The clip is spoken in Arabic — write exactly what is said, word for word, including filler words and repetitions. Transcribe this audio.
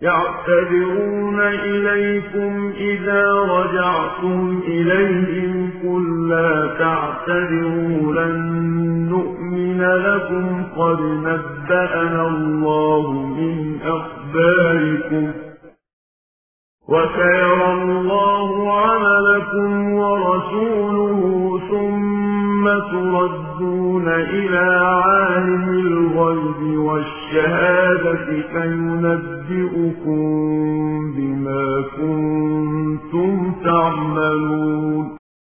يعتذرون إليكم إذا رجعتم إليهم قل لا تعتذروا لن نؤمن لكم قد نبأنا الله من أخباركم وسيرى الله عملكم ورسوله ثم تردون إلى عالم الغيب والشهادة فينبئكم بما كنتم تعملون.